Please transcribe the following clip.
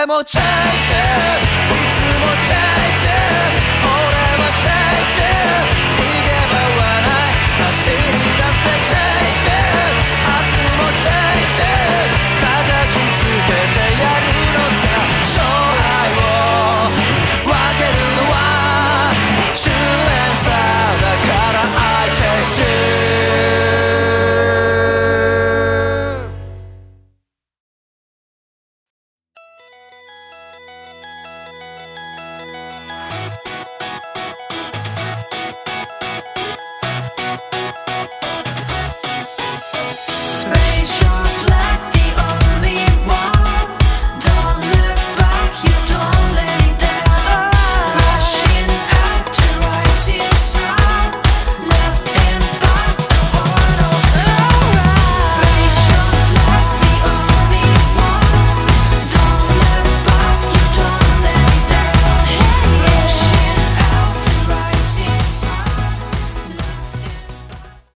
俺もチェイス、いつもチェイス、俺はチェイス、逃げ場はない、走り出せチェイス、明日もチェイス、叩きつけてやるのさ。勝敗を分けるのは10年差だから I chase you。 微笑